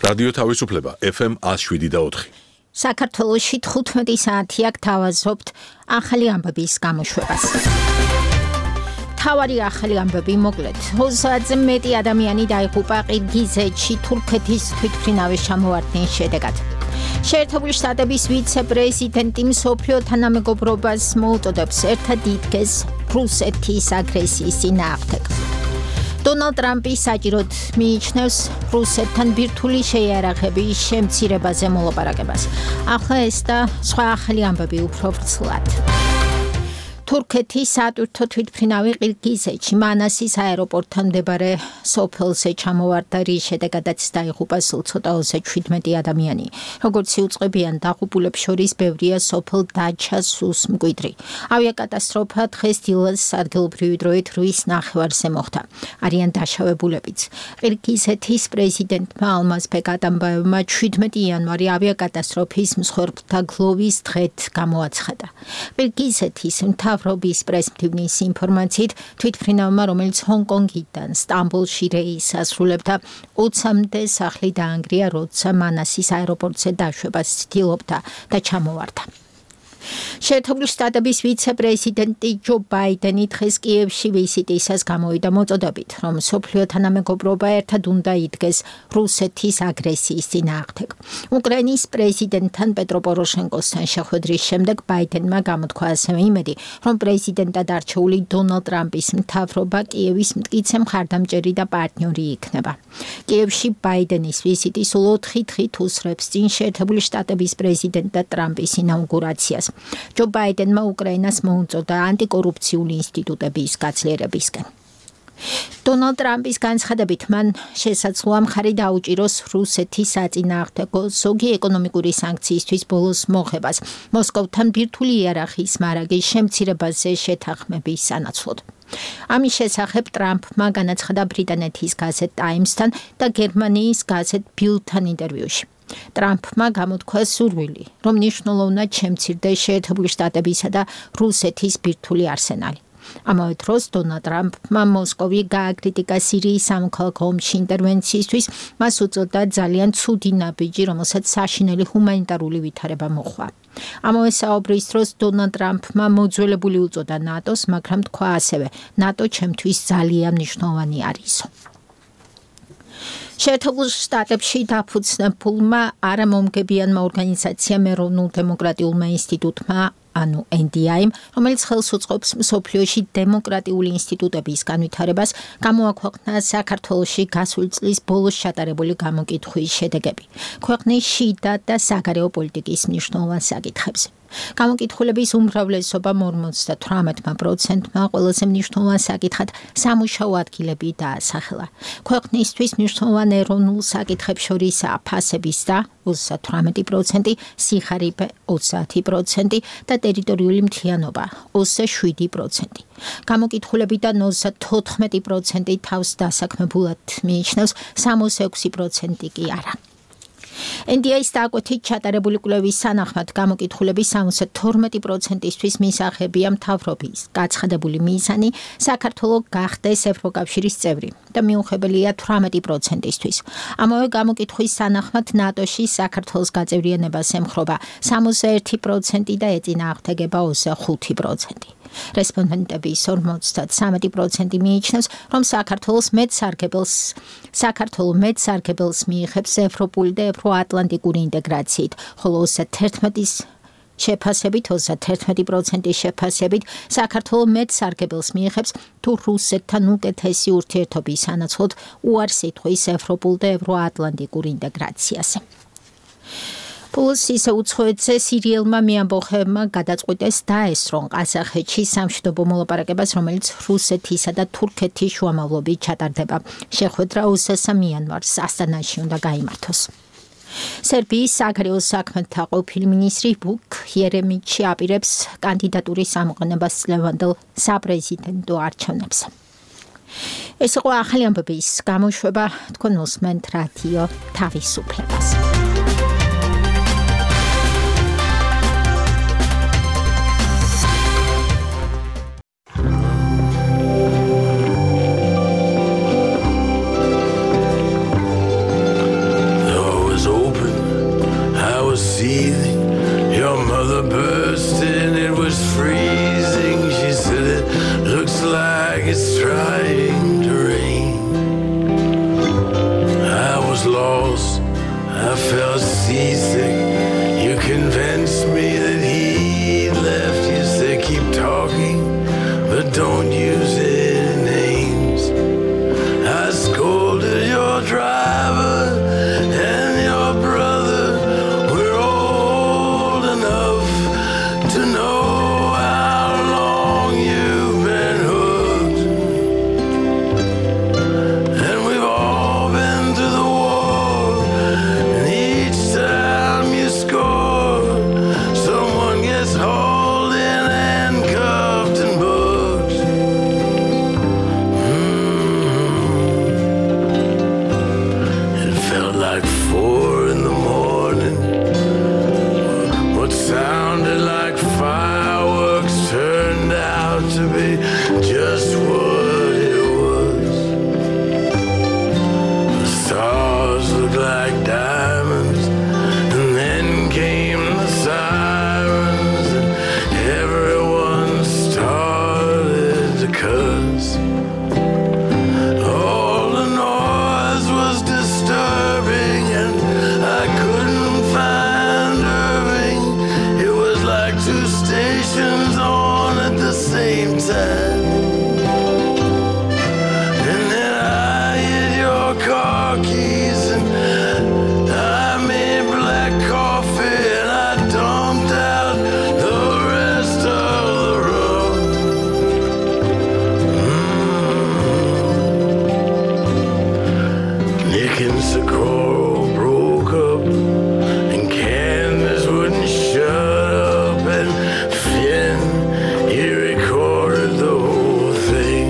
რადიო თავისუფლება FM 107.4. საქართველოში 15 საათია გთავაზობთ ახალი ამბების გამოშვებას. თავარი ახალი ამბები მოკლედ. 20-ზე მეტი ადამიანი დაიღუპა ყირგიზეთში თურქეთის თვითმფრინავის ჩამოვარდნის შედეგად. შეერთებული შტატების ვიცე-პრეზიდენტი მსოფლიო თანამეგობრობას მოუწოდებს ერთად იდგეს რუსეთის აგრესიის წინააღმდეგ. დონალდ ტრამპი საჭიროდ მიიჩნევს რუსეთთან ბირთვული შეიარაღების შემცირებაზე მოლაპარაკებას. ახლა ეს და სხვა ახალი ამბები უფრო ვრცლად. თურქეთის სატვირთო თვითმფრინავი ყირგიზეთში მანასის აეროპორტთან მდებარე სოფელზე ჩამოვარდა, რის შედეგადაც დაიღუპა სულ ცოტა 17 ადამიანი. როგორც იუწყებიან დაღუპულებს შორის ბევრია სოფელ დაჩასუს მკვიდრი. ავიაკატასტროფა დღეს დილას ადგილობრივი დროით 8:30-ზე მოხდა. არიან დაშავებულებიც. ყირგიზეთის პრეზიდენტმა ალმაზბეკ ატამბაევმა 17 იანვარი ავიაკატასტროფის მსხვერპლთა გლოვის დღედ გამოაცხადა. ყირგიზეთის მთავრობის პრესმდივნის ინფორმაციით თვითმფრინავმა, რომელიც ჰონკონგიდან სტამბოლში რეისს ასრულებდა, 20-მდე სახლი დაანგრია, როცა მანასის აეროპორტზე დაშვებას ცდილობდა და ჩამოვარდა. შეერთებული შტატების ვიცე-პრეზიდენტი ჯო ბაიდენი დღეს კიევში ვიზიტისას გამოვიდა მოწოდებით, რომ მსოფლიო თანამეგობრობა ერთად უნდა იდგეს რუსეთის აგრესიის წინააღმდეგ. უკრაინის პრეზიდენტთან პეტრო პოროშენკოსთან შეხვედრის შემდეგ ბაიდენმა გამოთქვა ასევე იმედი, რომ პრეზიდენტად არჩეული დონალდ ტრამპის მთავრობა კიევის მტკიცე მხარდამჭერი და პარტნიორი იქნება. კიევში ბაიდენის ვიზიტი სულ 4 დღით უსწრებს წინ შეერთებული შტატების პრეზიდენტ ტრამპის ინაუგურაციას. ჯო ბაიდენმა უკრაინას მოუწოდა ანტიკორუფციული ინსტიტუტების გაძლიერებისკენ. დონალდ ტრამპის განცხადებით, მან შესაძლოა მხარი დაუჭიროს რუსეთის საწინააღმდეგო ზოგი ეკონომიკური სანქციისთვის ბოლოს მოხებას, მოსკოვთან ბირთვული იარაღის მარაგის შემცირებაზე შეთანხმების სანაცვლოდ. ამის შესახებ ტრამპმა განაცხადა ბრიტანეთის გაზეთ ტაიმსთან და გერმანიის გაზეთ ბილდთან ინტერვიუში. ტრამპმა გამოთქვა სურვილი, რომ მნიშვნელოვნად შემცირდეს შეერთებული შტატებისა და რუსეთის ბირთვული არსენალი. ამავე დროს დონალდ ტრამპმა მოსკოვი გააკრიტიკა სირიის სამოქალაქო ომში ინტერვენციისთვის, მას უწოდა ძალიან ცუდი ნაბიჯი, რომელსაც საშინელი ჰუმანიტარული ვითარება მოჰყვა. ამავე საუბრის დროს დონალდ ტრამპმა მოძველებული უწოდა ნატოს, მაგრამ თქვა ასევე, ნატო ჩემთვის ძალიან მნიშვნელოვანი არისო. შეერთებულ შტატებში დაფუძნებულმა არამომგებიანმა ორგანიზაციამ ეროვნულ დემოკრატიულმა ინსტიტუტმა ანუ NDI-მ, რომელიც ხელს უწყობს მსოფლიოში დემოკრატიული ინსტიტუტების განვითარებას, გამოაქვეყნა საქართველოში გასული წლის ბოლოს ჩატარებული გამოკითხვის შედეგები. ქვეყნის შიდა და საგარეო პოლიტიკის მნიშვნელოვან საკითხებზე. გამოკითხულების უმრავლესობა 58%-მა ყველაზე მნიშვნელოვან საკითხად სამუშაო ადგილები დაასახელა. ქვეყნისთვის მნიშვნელოვან ეროვნულ საკითხებს შორისაა ფასების და 38%, სიხარიბე 30% და ტერიტორიული მთლიანობა 27%. გამოკითხულებიდან 34% თავს დასაქმებულად მიიჩნევს, 66% კი არა. NDI-ის დაკვეთით ჩატარებული კვლევის სანახმად გამოკითხულების 72%-ისთვის მისაღებია მთავრობის გაცხადებული მიზანი საქართველო გახდეს ევროკავშირის წევრი და მიუღებელია 18%-ისთვის. ამავე გამოკითხვის სანახმად ნატოში საქართველოს გაწევრიანებას ემხრობა 61% და ეწინააღმდეგება 25%. რესპონდენტების 53% მიიჩნევს, რომ საქართველოს მეც სარგებელს მიიღებს ევროპული და ევროატლანტიკური ინტეგრაციით, ხოლო 31%-ის შეფასებით საქართველოს მეც სარგებელს მიიღებს თუ რუსეთთან უკეთესი ურთიერთობის სანაცვლოდ უარს ითხოვს ევროპულ და ევროატლანტიკურ ინტეგრაციაზე. პულს ისე უცხოეთზე სირიელმა მეამბოხეებმა გადაწყვიტეს დაესწრონ ყაზახეთში სამშვიდობო მოლაპარაკებას, რომელიც რუსეთისა და თურქეთის შუამავლობით ჩატარდება. შეხვედრა 23 იანვარს ასტანაში უნდა გაიმართოს. სერბიის საგარეო საქმეთა ყოფილი მინისტრი ვუკ იერემიჩი აპირებს კანდიდატურის ამოყენებას წლევანდელ საპრეზიდენტო არჩევნებზე. ეს იყო ახალი ამბების გამოშვება, თქვენ უსმენთ რადიო თავისუფლებას. don't use any names. I scolded your driver and your brother. We're old enough to know how long you've been hooked. And we've all been to the war, and each time you score, someone gets hauled in and cuffed and booked. It felt like 4 in the morning. What sounded like fireworks turned out to be just what it was. The stars looked like diamonds, and then came the sirens, and everyone started to cuss. All the noise was disturbing, and I couldn't find Irving. It was like 2 stations on at the same time. And then I hit your car keys, and I made black coffee, and I dumped out the rest of the rum. Nick and Socorro broke up, and Candace wouldn't shut up, and Finn, he recorded the whole thing.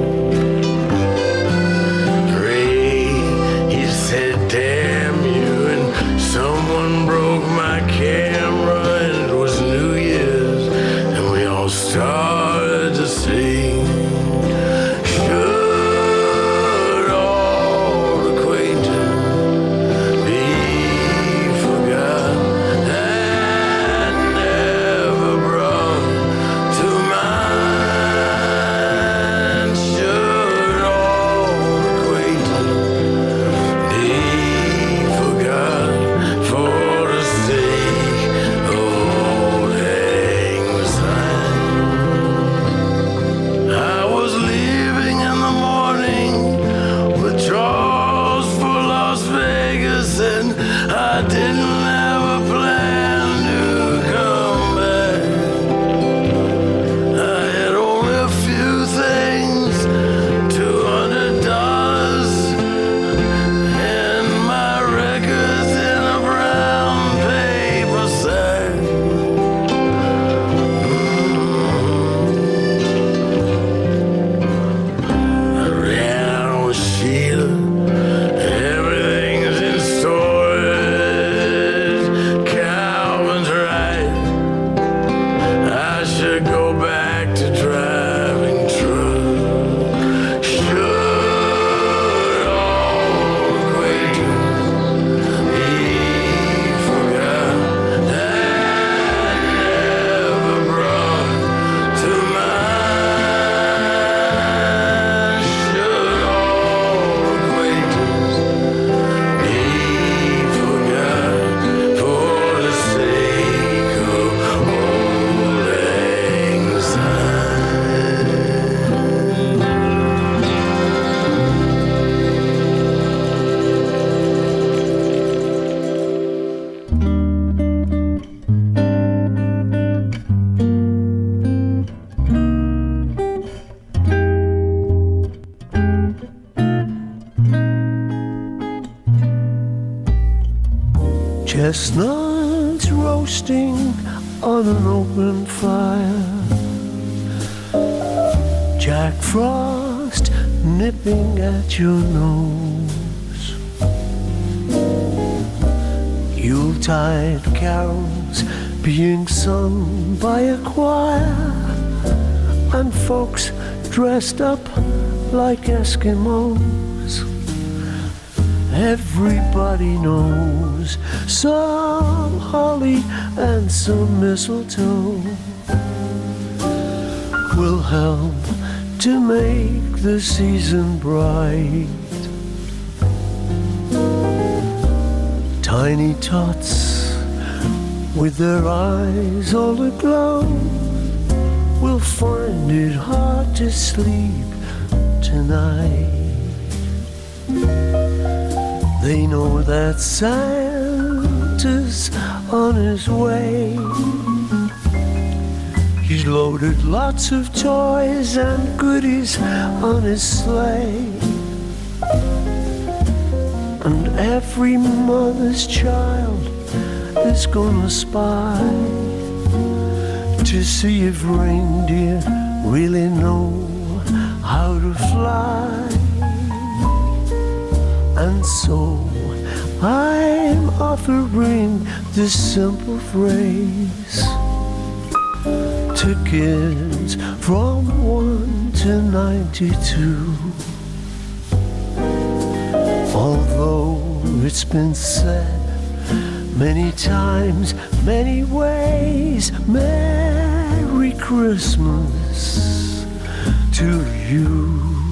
Ray, he said, damn you, and someone broke my camera, and it was New Year's, and we all started to sing. Should all acquaintance be forgot and never brought to mind? Should all acquaintance be forgot for the sake of old lang syne? I was leaving in the morning with Charles for Las Vegas, and I didn't have a plan to come back. I had only a few things, $200 and my records in a brown paper sack. I ran with Sheila. Everything's in storage. Calvin's right. I should go back to driving truck. Should all acquaintance be forgot and never brought to mind? Should all acquaintance be forgot for the sake of old lang syne? Chestnuts roasting on an open fire, Jack Frost nipping at your nose, Yuletide carols being sung by a choir, and folks dressed up like Eskimos. Everybody knows some holly and some mistletoe will help to make the season bright. Tiny tots with their eyes all aglow will find it hard to sleep tonight. They know that Santa's on his way. He's loaded lots of toys and goodies on his sleigh. And every mother's child is gonna spy to see if reindeer really know how to fly. And so I'm offering this simple phrase to kids from 1 to 92. Although it's been said many times, many ways, Merry Christmas to you.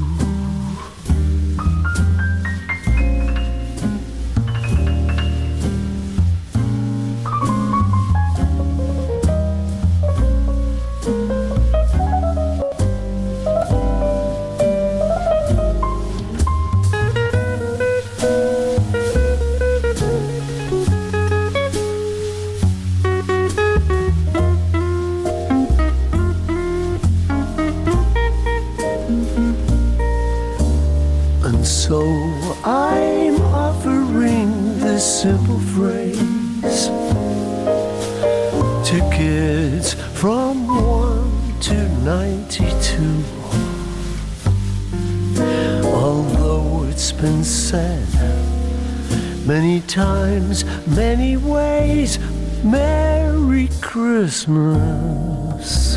So I'm offering this simple phrase to kids from 1 to 92. Although it's been said many times, many ways, Merry Christmas,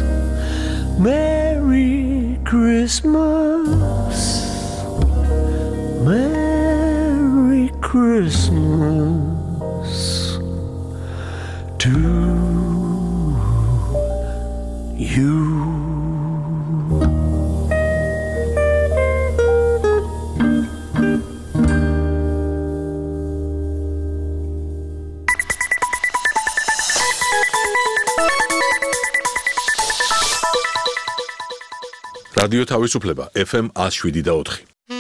Merry Christmas, Merry Christmas to you. რადიო თავისუფლება FM 107.4.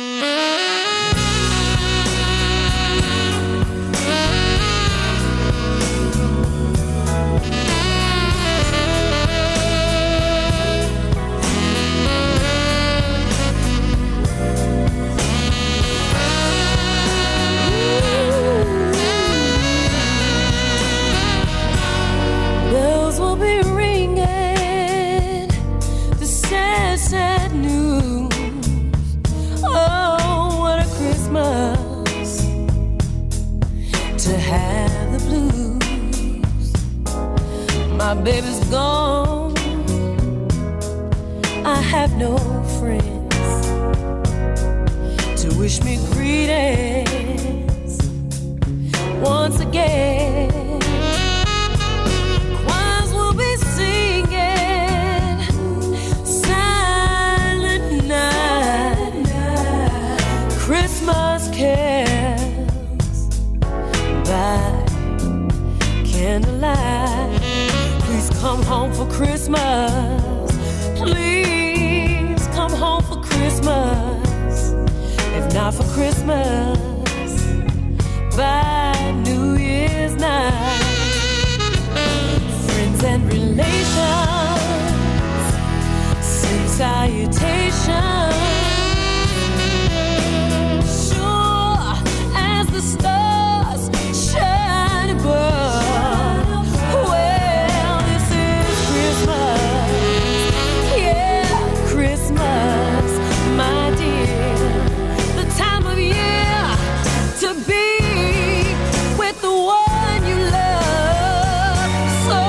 My baby's gone, I have no friends to wish me greetings once again. Choirs will be singing Silent Night, Christmas carols by candlelight. Please come home for Christmas. Please come home for Christmas. If not for Christmas, by New Year's night. Friends and relations send salutations. Sure as the stars shine above.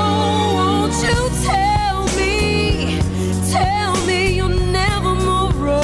Tell me you'll never move.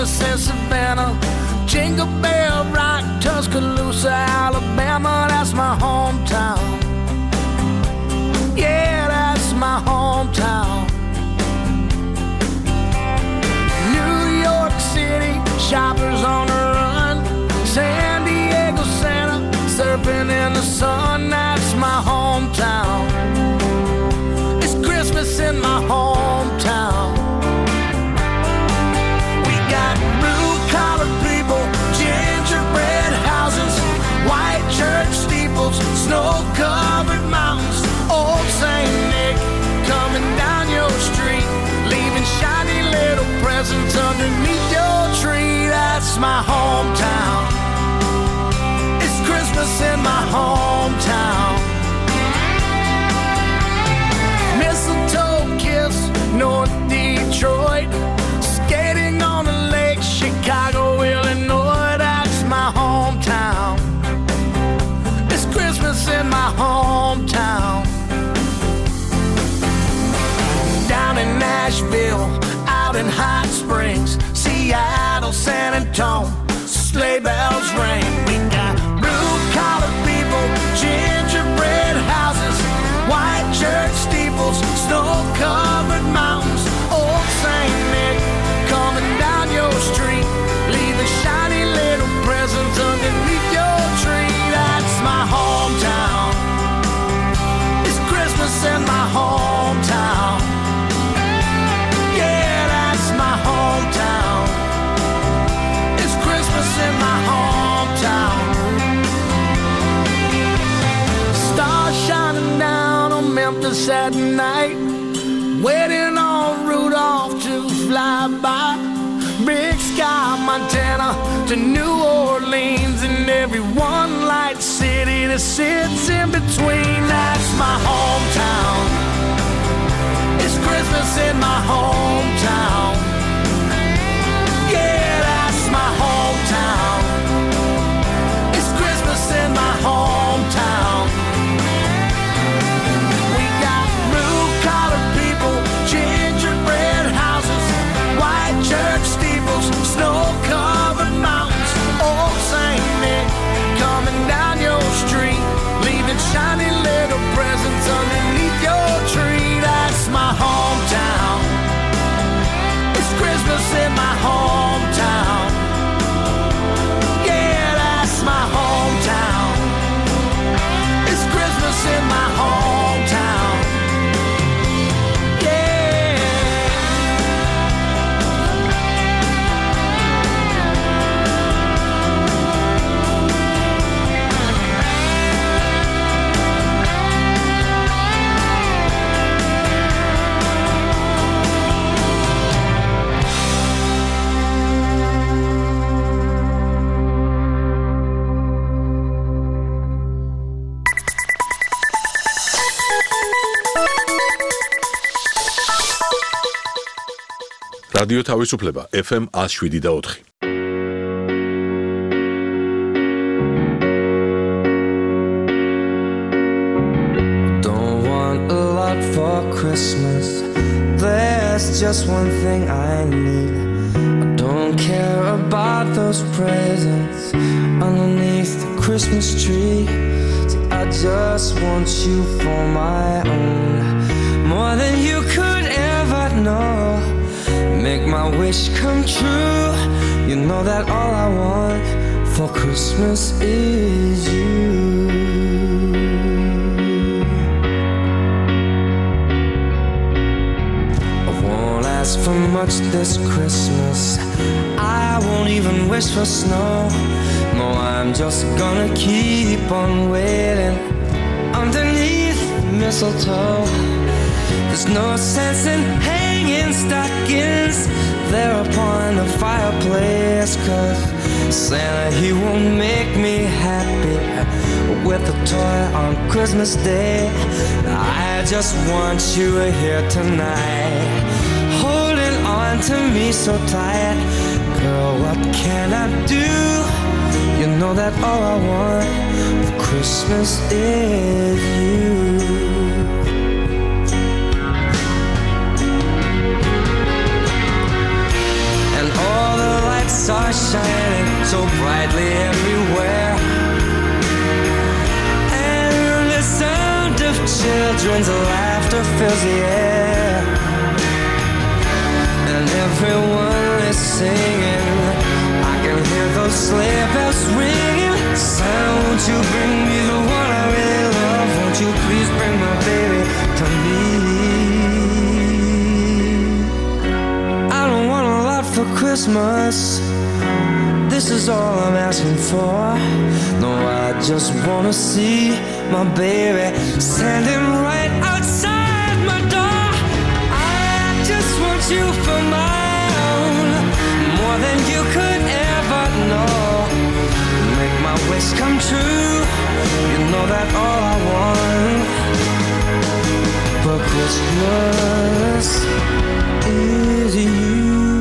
Christmas in Savannah, Jingle Bell Rock, Tuscaloosa, Alabama, that's my hometown. Yeah, that's my hometown. New York City, shoppers on the run, San Diego, Santa, surfing in the sun, that's my hometown. It's Christmas in my hometown. We got blue-collar people, gingerbread houses, white church steeples, snow-covered mountains, old St. Nick coming down your street, leaving shiny little presents underneath your tree. That's my hometown. It's Christmas in my hometown. Mistletoe kiss, North Detroit, skating on the lake, Chicago, Illinois, that's my hometown. It's Christmas in my hometown. Down in Nashville, out in Hot Springs, Seattle, San Antonio, sleigh bells ring. We got blue-collar people, gingerbread houses, white church steeples, snow-covered mountains, old St. Nick coming down your street, leaving shiny little presents underneath your tree. That's my hometown. It's Christmas in my hometown. Yeah, that's my hometown. It's Christmas in my hometown. Stars shining down on Memphis at night, waiting on Rudolph to fly by. Big Sky, Montana to New Orleans, and every one light city that sits in between. That's my hometown. It's Christmas in my hometown. Yeah, that's my hometown. It's Christmas in my hometown. We got blue-collar people, gingerbread houses, white church steeples, snow-covered mountains, old St. Nick coming down your street, leaving shiny little presents underneath your tree. That's my hometown. It's Christmas in my hometown. Yeah, that's my hometown. It's Christmas in my hometown. Yeah. რადიო თავისუფლება FM 107.4. Don't want a lot for Christmas. There's just one thing I need. I don't care about those presents underneath the Christmas tree. See, I just want you for my own, more than you could ever know. Make my wish come true. You know that all I want for Christmas is you. I won't ask for much this Christmas. I won't even wish for snow. No, I'm just gonna keep on waiting underneath the mistletoe. There's no sense in hanging stockings there upon the fireplace, 'cause Santa, he won't make me happy with a toy on Christmas Day. I just want you here tonight, holding on to me so tight. Girl, what can I do? You know that all I want for Christmas is you. And all the lights children's laughter fills the air, and everyone is singing. I can hear those sleigh bells ringing. Santa, won't you bring me the one I really love? Won't you please bring my baby to me? I don't want a lot for Christmas. This is all I'm asking for. No, I just wanna see my baby standing right outside my door. I just want you for my own, more than you could ever know. Make my wish come true. You know that all I want for Christmas is you.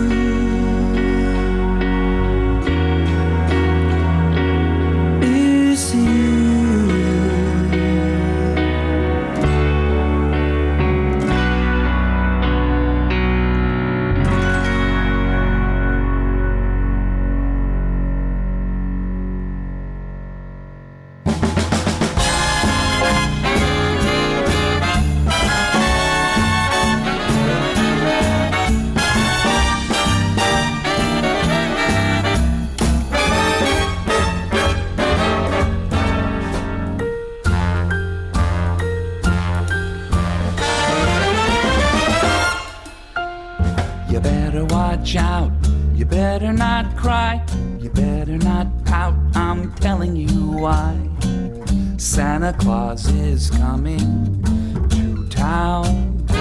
Out. You better not cry, you better not pout, I'm telling you why. Santa Claus is coming to town.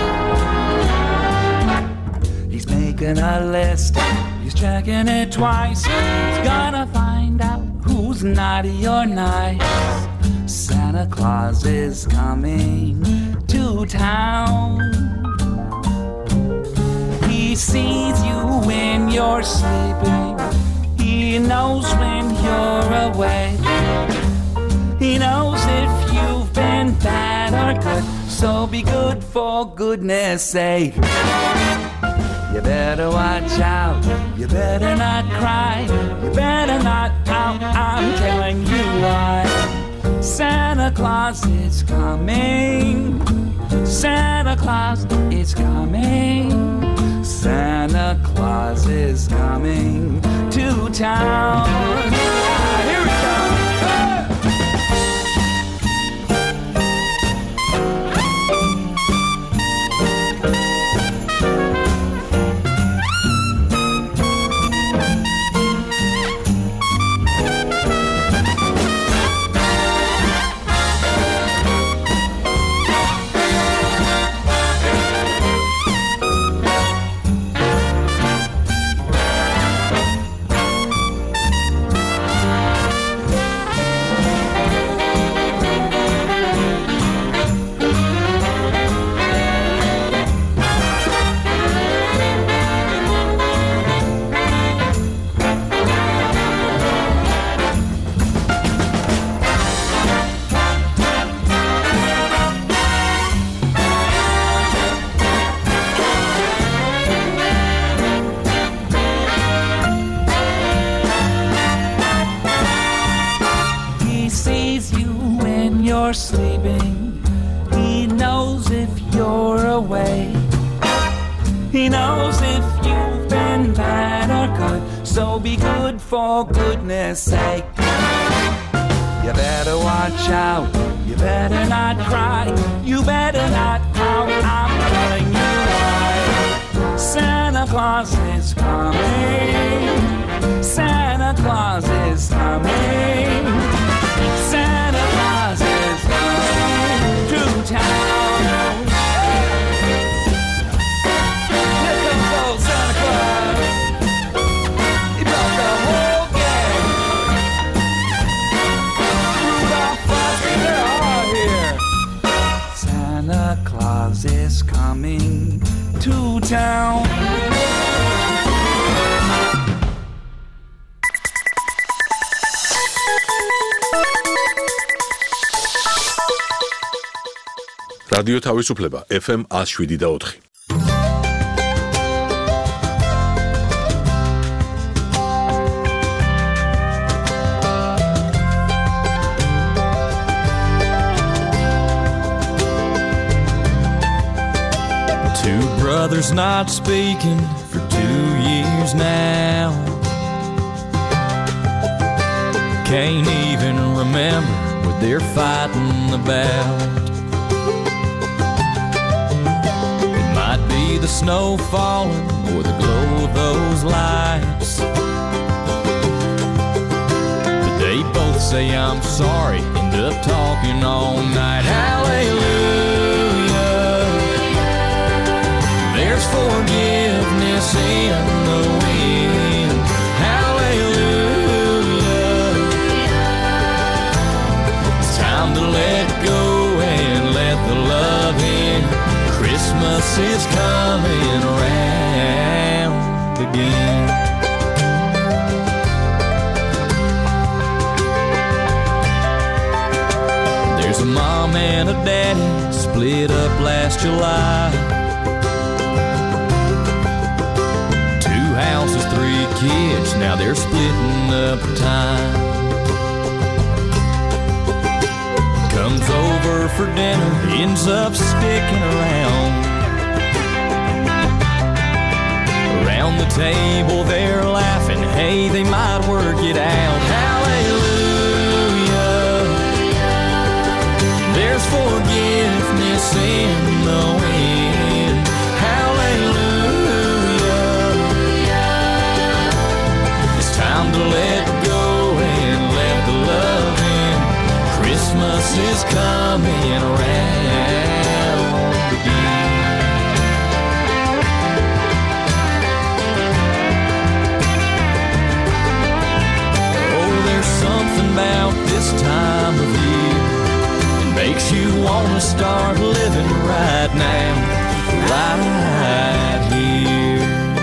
He's making a list, he's checking it twice. He's gonna find out who's naughty or nice. Santa Claus is coming to town. He sees you when you're sleeping. He knows when you're awake. He knows if you've been bad or good. So be good for goodness sake. You better watch out. You better not cry. You better not pout. I'm telling you why. Santa Claus is coming. Santa Claus is coming. Santa Claus is coming to town. Here we go. Sleeping. He knows if you're awake. He knows if you've been bad or good. So be good for goodness sake. You better watch out. You better not cry. You better not pout. I'm telling you why. Santa Claus is coming. Santa Claus is coming. Santa Claus is coming to town. Here comes old Santa Claus. He brought the whole gang. Rudolph, Frosty, they're all here. Santa Claus is coming to town. რადიო თავისუფლება FM 107.4. mother's not speaking for 2 years now. Can't even remember what they're fighting about. It might be the snow falling or the glow of those lights, but they both say I'm sorry, end up talking all night. Hallelujah, there's forgiveness in the wind. Hallelujah, it's time to let go and let the love in. Christmas is coming around again. There's a mom and a daddy split up last July. 2 houses, 3 kids, now they're splitting up time. Comes over for dinner, ends up sticking around. Around the table they're laughing, hey, they might work it out. Hallelujah, there's forgiveness in the wind. Hallelujah, it's time to let go and let the love in. Christmas is coming around again. Oh, there's something about this time of year that makes you want to start living right now, right here.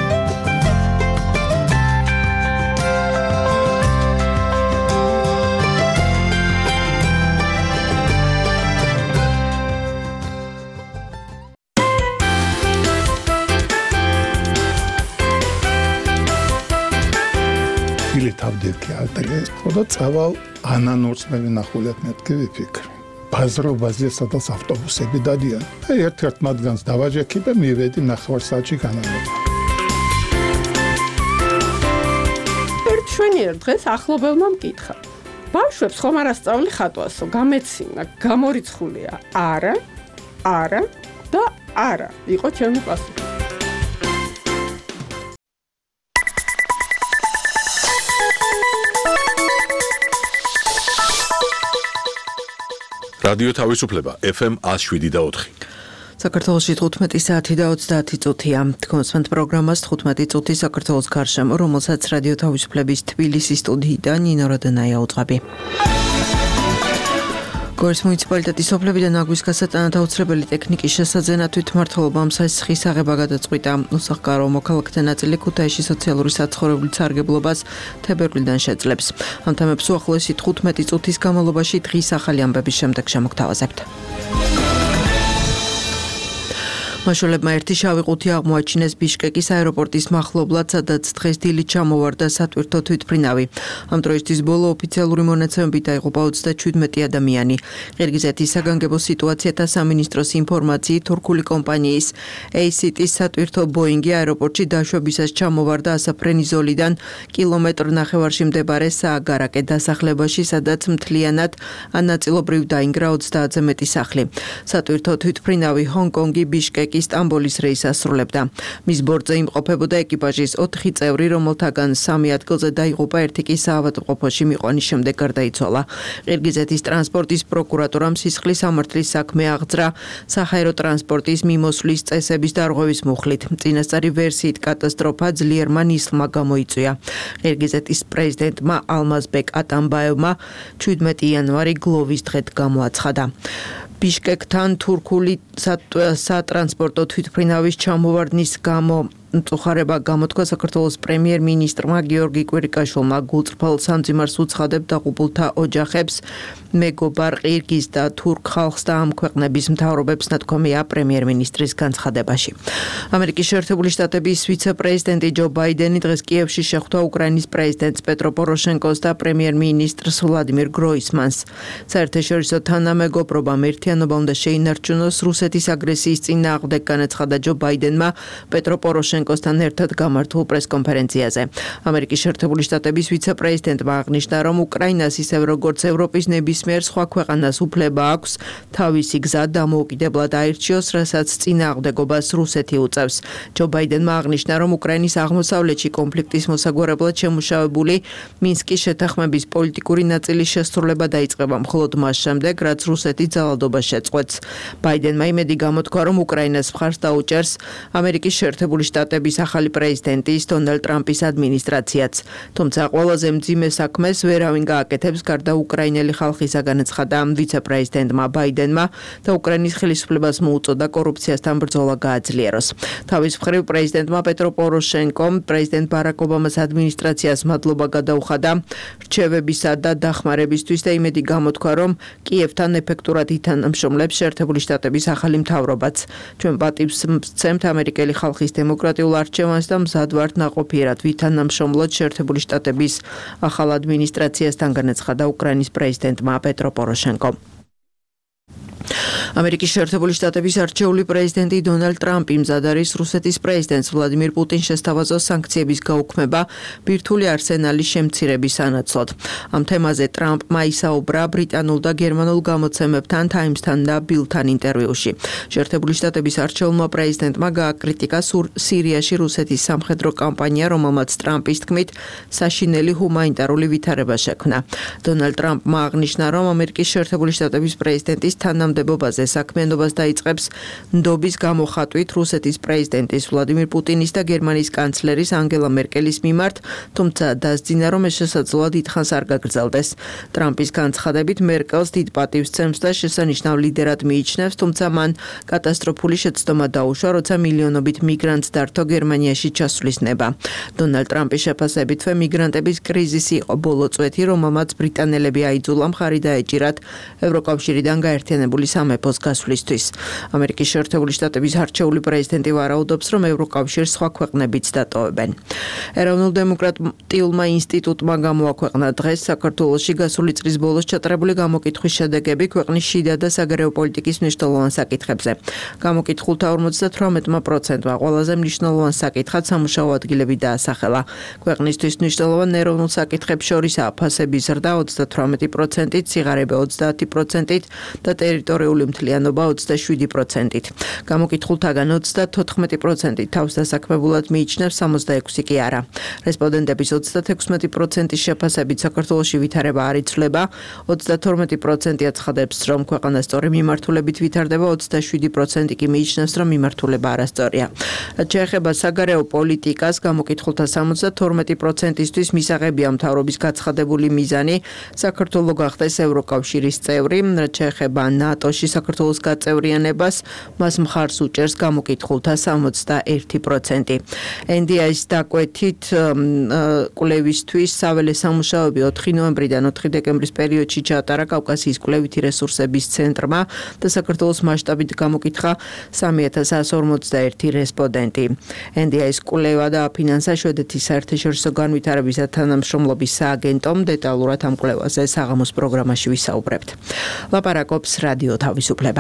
თავდირქი ალტეგე ხოდა წავალ ანანურს მე ვინახულებ მეთქი ვიფიქრე ბაზრობაზე სადაც ავტობუსები დადიან და ერთ-ერთ მათგანს დავაჯექი და მივედი ნახევარსაათში განამება ერთ შვენიერ დღეს ახლობელმა მკითხა ბავშვებს ხომ არ ასწავლი ხატვასო გამეცინა გამორიცხულია არა და არა იყო ჩემი პასუხი რადიო თავისუფლება FM 107.4. საქართველოში 15 საათი და 30 წუთია. თქვენს პროგრამას 15 წუთი საქართველოს გარშემო, რომელსაც რადიო თავისუფლების თბილისის სტუდიიდან ნინო როდენაია უძღვები. გორის მუნიციპალიტეტის სოფლებიდან ნაგვის გასატანად აუცილებელი ტექნიკის შესაძენათვით მმართველობამ სასიხის აღება გადაწყვიტა. უსახკარო მოქალაქეთა ნაწილი ქუთაისში სოციალური საცხოვრებლით სარგებლობას თებერვლიდან შეძლებს. ამ თემებს უახლოესი 15 წუთის განმავლობაში დღის ახალი ამბების შემდეგ შემოგთავაზებთ. მაშველებმა ერთი შავი ყუთი აღმოაჩინეს ბიშკეკის აეროპორტის მახლობლად, სადაც დღეს დილით ჩამოვარდა სატვირთო თვითმფრინავი. ამ დროისთვის ბოლო ოფიციალური მონაცემებით დაიღუპა 37 ადამიანი. ყირგიზეთის საგანგებო სიტუაციათა სამინისტროს ინფორმაციით თურქული კომპანიის ACT-ის სატვირთო ბოინგი აეროპორტში დაშვებისას ჩამოვარდა ასაფრენიზოლიდან კილომეტრ ნახევარში მდებარე სააგარაკე დასახლებაში, სადაც მთლიანად ან ნაწილობრივ დაინგრა 30-ზე მეტი სახლი. სატვირთო თვითმფრინავი ჰონკონგი ბიშკეკი სტამბოლის რეისს ასრულებდა. მის ბორტზე იმყოფებოდა ეკიპაჟის 4 წევრი, რომელთაგან 3 ადგილზე დაიღუპა, ერთი კი საავადმყოფოში მიყვანის შემდეგ გარდაიცვალა. ყირგიზეთის ტრანსპორტის პროკურატურამ სისხლის სამართლის საქმე აღძრა საჰაერო ტრანსპორტის მიმოსვლის წესების დარღვევის მუხლით. წინასწარი ვერსიით კატასტროფა ძლიერმა ნისლმა გამოიწვია. ყირგიზეთის პრეზიდენტმა ალმაზბეკ ატამბაევმა 17 იანვარი გლოვის დღედ გამოაცხადა. ბიშკეკთან თურქული სატრანსპორტო თვითმფრინავის ჩამოვარდნის გამო მწუხარება გამოთქვა საქართველოს პრემიერ-მინისტრმა გიორგი კვირიკაშვილმა. გულწრფელ სამძიმარს უცხადებდა დაღუპულთა ოჯახებს, მეგობარ ყირგიზ და თურქ ხალხს და ამ ქვეყნების მთავრობებს ნათქვამია პრემიერ-მინისტრის განცხადებაში. ამერიკის შეერთებული შტატების ვიცე-პრეზიდენტი ჯო ბაიდენი დღეს კიევში შეხვდა უკრაინის პრეზიდენტს პეტრო პოროშენკოს და პრემიერ-მინისტრს ვლადიმირ გროისმანს. საერთაშორისო თანამეგობრობამ ერთიანობა უნდა შეინარჩუნოს რუსეთის აგრესიის წინააღმდეგ, განაცხადა ჯო ბაიდენმა პეტრო პოროშენკოსთან ერთად გამართულ პრესკონფერენციაზე. ამერიკის შეერთებული შტატების ვიცე-პრეზიდენტმა აღნიშნა, რომ უკრაინას ისევ როგორც ევროპის ნებისმიერ სხვა ქვეყანას უფლება აქვს თავისი გზა დამოუკიდებლად აირჩიოს, რასაც წინააღმდეგობას რუსეთი უწევს. ჯო ბაიდენმა აღნიშნა, რომ უკრაინის აღმოსავლეთში კონფლიქტის მოსაგვარებლად შემუშავებული მინსკის შეთანხმების პოლიტიკური ნაწილის შესრულება დაიწყება მხოლოდ მას შემდეგ, რაც რუსეთი ძალადობას შეწყვეტს. ბაიდენმა იმედი გამოთქვა, რომ უკრაინას მხარს დაუჭერს ამერიკის შეერთებული შტატების ახალი პრეზიდენტის დონალდ ტრამპის ადმინისტრაციაც. თუმცა ყველაზე მძიმე საქმეს ვერავინ გააკეთებს გარდა უკრაინელი ხალხისა, განაცხადა ვიცე-პრეზიდენტმა ბაიდენმა და უკრაინის ხელისუფლებას მოუწოდა კორუფციასთან ბრძოლა გააძლიეროს. თავის მხრივ პრეზიდენტმა პეტრო პოროშენკომ პრეზიდენტ ბარაკ ობამას ადმინისტრაციას მადლობა გადაუხადა რჩევებისა და დახმარებისთვის და იმედი გამოთქვა, რომ კიევთან ეფექტურად ითანამშრომლებს შეერთებული შტატების ახალი მთავრობაც. ჩვენ პატივს ვცემთ ამერიკელი ხალხის დემოკრატიულ არჩევანს და მზად ვართ ნაყოფიერად ვითანამშრომლოთ შეერთებული შტატების ახალ ადმინისტრაციასთან, განაცხადა უკრაინის პრეზიდენტმა პეტრო პოროშენკომ. ამერიკის შეერთებული შტატების არჩეული პრეზიდენტი დონალდ ტრამპი მზად არის რუსეთის პრეზიდენტს ვლადიმირ პუტინს შესთავაზოს სანქციების გაუქმება ბირთვული არსენალის შემცირების სანაცვლოდ. ამ თემაზე ტრამპმა ისაუბრა ბრიტანულ და გერმანულ გამოცემებთან, Times-თან და Bill-თან ინტერვიუში. შეერთებული შტატების არჩეულმა პრეზიდენტმა გააკრიტიკა სირიაში რუსეთის სამხედრო კამპანია, რომელმაც ტრამპის თქმით საშინელი ჰუმანიტარული ვითარება შექმნა. დონალდ ტრამპმა აღნიშნა, რომ ამერიკის შეერთებული შტატების პრეზიდენტის თანამდებობაზე საქმიანობას დაიწყებს ნდობის გამოხატვით რუსეთის პრეზიდენტის ვლადიმირ პუტინის და გერმანიის კანცლერის ანგელა მერკელის მიმართ, თუმცა დასძინა, რომ ეს შესაძლოა დიდხანს არ გაგრძელდეს. ტრამპის განცხადებით მერკელს დიდ პატივს სცემს და შესანიშნავ ლიდერად მიიჩნევს, თუმცა მან კატასტროფული შეცდომა დაუშვა, როცა მილიონობით მიგრანტს დართო გერმანიაში ჩასვლის ნება. დონალდ ტრამპის შეფასებითვე მიგრანტების კრიზისი იყო ბოლო წვეთი, რომელმაც ბრიტანელები აიძულა მხარი დაეჭირათ ევროკავშირიდან გაერთიანებული სამეფოს გასვლისთვის. ამერიკის შეერთებული შტატების არჩეული პრეზიდენტი ვარაუდობს, რომ ევროკავშირს სხვა ქვეყნებიც დატოვებენ. ეროვნულ დემოკრატიულმა ინსტიტუტმა გამოაქვეყნა დღეს საქართველოში გასული წლის ბოლოს ჩატარებული გამოკითხვის შედეგები ქვეყნის შიდა და საგარეო პოლიტიკის მნიშვნელოვან საკითხებზე. გამოკითხულთა 58%-მა ყველაზე მნიშვნელოვან საკითხად სამუშაო ადგილები დაასახელა. ქვეყნისთვის მნიშვნელოვან ეროვნულ საკითხებს შორისაა ფასების ზრდა 38%-ით, სიღარიბე 30%-ით და ტერიტორიული მთლიანობა 27%-ით. გამოკითხულთაგან 34% თავს დასაქმებულად მიიჩნევს, 66% კი არა. რესპონდენტების 36%-ის შეფასებით საქართველოში ვითარება არ იცვლება, 32% აცხადებს, რომ ქვეყანა სწორი მიმართულებით ვითარდება, 27% კი მიიჩნევს, რომ მიმართულება არასწორია. რაც შეეხება საგარეო პოლიტიკას, გამოკითხულთა 72%-ისთვის მისაღებია მთავრობის გაცხადებული მიზანი საქართველო გახდეს ევროკავშირის წევრი. რაც შეეხება ნატოში საქართველოს გაწევრიანებას, მას მხარს უჭერს გამოკითხულთა 61%. NDI-ის დაკვეთით კვლევისთვის საველე სამუშაოები 4 ნოემბრიდან 4 დეკემბრის პერიოდში ჩაატარა კავკასიის კვლევითი რესურსების ცენტრმა და საქართველოს მასშტაბით გამოკითხა 3141 რესპონდენტი. NDI-ის კვლევა დააფინანსა შვედეთის საერთაშორისო განვითარების და თანამშრომლობის სააგენტომ. დეტალურად ამ კვლევაზე საღამოს პროგრამაში ვისაუბრებთ. ლაპარაკობს რადიო თავისუფლება.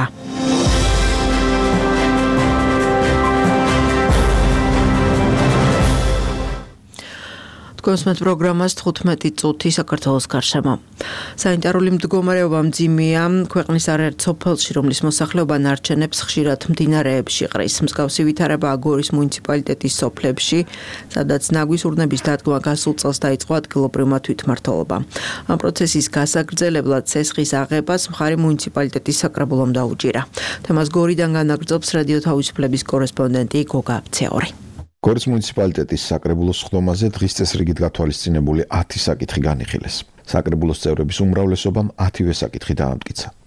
კონსმეთ პროგრამას 15 წუთი საქართველოს გარშემო. სანიტარული მდგომარეობა მძიმეა ქვეყნის არაერთ სოფელში, რომლის მოსახლეობა ნარჩენებს ხშირად მდინარეებში ყრის. მსგავსი ვითარება აგორის მუნიციპალიტეტის სოფლებში, სადაც ნაგვის ურნების დადგმა გასულ წელს დაიწყო ადგილობრივმა თვითმმართველობამ. ამ პროცესის გასაგრძელებლად ცესხის აღებას მხარი მუნიციპალიტეტის საკრებულომ დაუჭირა. თემას გორიდან განაგრძობს რადიო თავისუფლების კორესპონდენტი გოგა აბცეორი. გორის მუნიციპალიტეტის საკრებულოს ხდომაზე დღის წესრიგით გათვალისწინებული 10 საკითხი განიხილეს. საკრებულოს წევრების უმრავლესობამ 10-ვე საკითხი დაამტკიცა.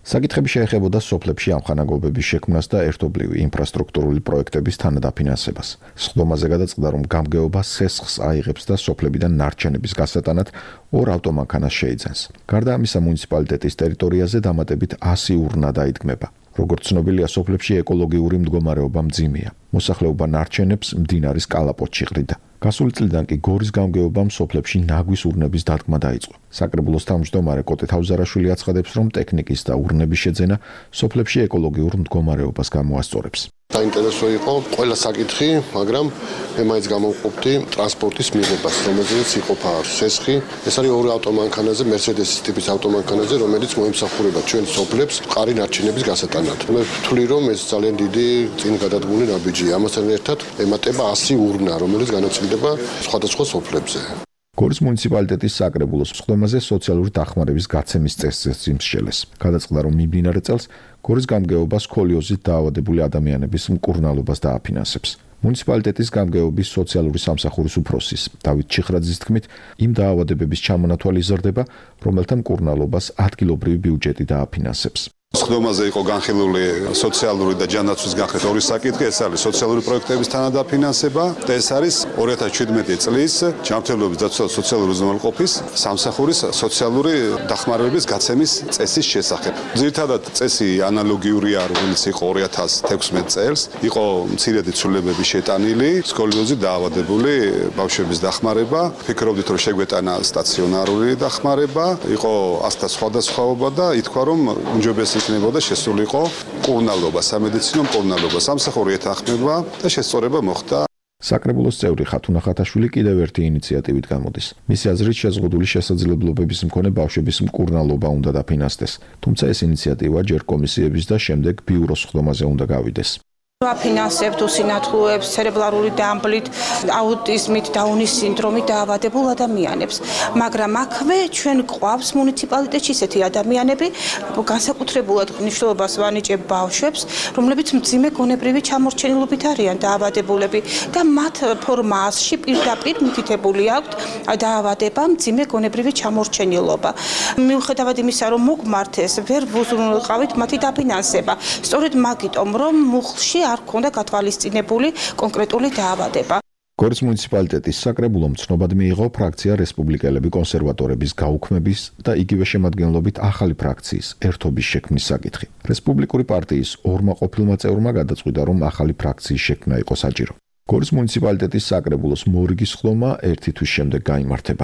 საკითხები შეეხებოდა სოფლებში ამხანაგობების შექმნას და ერთობლივი ინფრასტრუქტურული პროექტების თანადაფინანსებას. სხდომაზე გადაწყდა, რომ გამგეობა სესხს აიღებს და სოფლებიდან ნარჩენების გასატანად 2 ავტომანქანას შეიძენს. გარდა ამისა, მუნიციპალიტეტის ტერიტორიაზე დამატებით 100 ურნა დაიდგმება. როგორც ცნობილია, სოფლებში ეკოლოგიური მდგომარეობა მძიმეა. მოსახლეობა ნარჩენებს მდინარის კალაპოტში ყრიდა. გასული წლიდან კი გორის გამგეობამ სოფლებში ნაგვის ურნების დადგმა დაიწყო. საკრებულოს თავმჯდომარე კოტე თავზარაშვილი აცხადებს, რომ ტექნიკის და ურნების შეძენა სოფლებში ეკოლოგიურ მდგომარეობას გამოასწორებს. საინტერესო იყო ყველა საკითხი, მაგრამ მე მაინც გამოვყოფდი ტრანსპორტის მიღებას, რომელზეც იყოფა სესხი. ეს არის 2 ავტომანქანაზე, Mercedes-ის ტიპის ავტომანქანაზე, რომელიც მოიმსახურება ჩვენ სოფლებს მყარი ნარჩენების გასატანად. მე ვთვლი, რომ ეს ძალიან დიდი წინ გადადგმული ნაბიჯია. ამასთან ერთად ემატება 100 ურნა, რომელიც განაწილდება სხვადასხვა სოფლებზე. გორის მუნიციპალიტეტის საკრებულოს სხდომაზე სოციალური დახმარების გაცემის წესზეც იმსჯელეს. გადაწყდა, რომ მიმდინარე წელს გორის გამგეობა სკოლიოზით დაავადებული ადამიანების მკურნალობას დააფინანსებს. მუნიციპალიტეტის გამგეობის სოციალური სამსახურის უფროსის დავით ჩიხრაძის თქმით, იმ დაავადებების ჩამონათვალი იზრდება, რომელთა მკურნალობას ადგილობრივი ბიუჯეტი დააფინანსებს. სხდომაზე იყო განხილული სოციალური და ჯანდაცვის განხილვის 2 საკითხი, ეს არის სოციალური პროექტების თანადაფინანსება და ეს არის 2017 წლის ჯანმრთელობის დაცვა და სოციალური უზრუნველყოფის სამსახურის სოციალური დახმარების გაცემის წესის შესახებ. ძირითადად წესი ანალოგიურია, რომელიც იყო 2016 წელს, იყო მცირედი ცვლილებები შეტანილი, სკოლიოზით დაავადებული ბავშვების დახმარება, ფიქრობდით, რომ შეგვეტანა სტაციონარული დახმარება, იყო ასთა სხვადასხვაობა და ითქვა, რომ უმჯობესი იქნებოდა შესულიყო მკურნალობა, სამედიცინო მკურნალობა, სამსახური ეთანხმება და შესწორება მოხდა. საკრებულოს წევრი ხათუნა ხათაშვილი კიდევ ერთი ინიციატივით გამოდის. მისი აზრით, შეზღუდული შესაძლებლობების მქონე ბავშვების მკურნალობა უნდა დაფინანსდეს, თუმცა ეს ინიციატივა ჯერ კომისიების და შემდეგ ბიუროს სხდომაზე უნდა გავიდეს. ვაფინანსებთ უსინათლოებს, ცერებრალური დამბლით, აუტიზმით, დაუნის სინდრომით დაავადებულ ადამიანებს. მაგრამ აქვე ჩვენ გვყავს მუნიციპალიტეტში ისეთი ადამიანები, განსაკუთრებულად მნიშვნელობას ვანიჭებ ბავშვებს, რომლებიც მძიმე გონებრივი ჩამორჩენილობით არიან დაავადებულები და მათ ფორმაში პირდაპირ მითითებული აქვთ დაავადება, მძიმე გონებრივი ჩამორჩენილობა. მიუხედავად იმისა, რომ მოგმართეს, ვერ ვუზრუნველყავით მათი დაფინანსება. სწორედ მაგიტომ, რომ მუხლში არ ქონდა გათვალისწინებული კონკრეტული დაავადება. გორის მუნიციპალიტეტის საკრებულომ ცნობად მიიღო ფრაქცია რესპუბლიკელები კონსერვატორების გაუქმების და იგივე შემადგენლობით ახალი ფრაქციის ერთობის შექმნის საკითხი. რესპუბლიკური პარტიის 2 ყოფილმა წევრმა გადაწყვიტა, რომ ახალი ფრაქციის შექმნა იყო საჭირო. გორის მუნიციპალიტეტის საკრებულოს მორიგის ხდომა 1 თვის შემდეგ გაიმართება.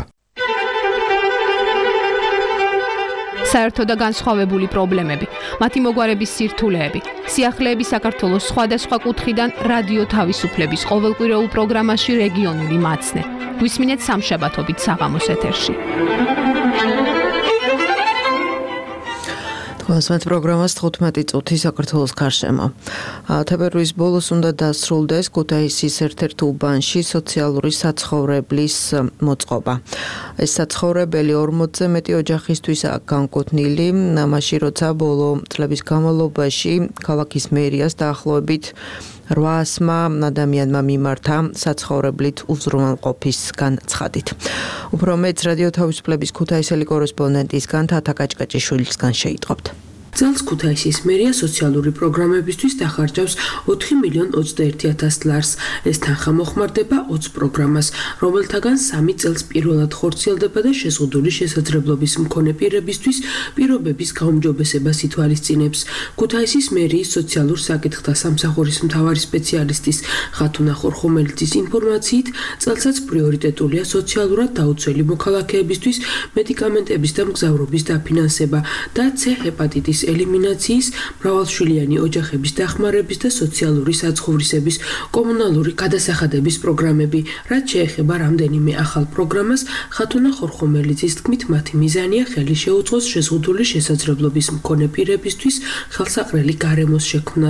საერთო და განსხვავებული პრობლემები, მათი მოგვარების სირთულეები, სიახლეები საქართველოს სხვადასხვა კუთხიდან რადიო თავისუფლების ყოველკვირეულ პროგრამაში რეგიონული მაცნე. გვისმინეთ სამშაბათობით საღამოს ეთერში. გასვათ პროგრამას 15 წუთი საქართველოს გარშემო. თებერვლის ბოლოს უნდა დასრულდეს ქუთაისის ერთ-ერთ უბანში სოციალური საცხოვრებლის მოწყობა. ეს საცხოვრებელი 40-ზე მეტი ოჯახისთვისაა განკუთვნილი, მაშინ როცა ბოლო წლების განმავლობაში ქალაქის მერიას დაახლოებით 800-მა ადამიანმა მიმართა საცხოვრებლით უზრუნველყოფის განცხადით. უფრო მეც რადიო თავისუფლების ქუთაისელი კორესპონდენტისგან თათა კაჭკაჭიშვილისგან შეიტყობთ. წელს ქუთაისის მერია სოციალური პროგრამებისთვის დახარჯავს 4,21,000 ლარს. ეს თანხა მოხმარდება 20 პროგრამას, რომელთაგან 3 წელს პირველად ხორციელდება და შეზღუდული შესაძლებლობის მქონე პირებისთვის პირობების გაუმჯობესებას ითვალისწინებს. ქუთაისის მერიის სოციალურ საკითხთა სამსახურის მთავარი სპეციალისტის ხათუნა ხორხომელიძის ინფორმაციით, წელსაც პრიორიტეტულია სოციალურად დაუცველი მოქალაქეებისთვის მედიკამენტების და მგზავრობის დაფინანსება და C ჰეპატიტის ელიმინაციის, მრავალშვილიანი ოჯახების დახმარების და სოციალური საცხოვრისების კომუნალური გადასახადების პროგრამები. რაც შეეხება რამდენიმე ახალ პროგრამას, ხათუნა ხორხომელიძის თქმით, მათი მიზანია ხელი შეუწყოს შეზღუდული შესაძლებლობის მქონე პირებისთვის ხელსაყრელი გარემოს შექმნას.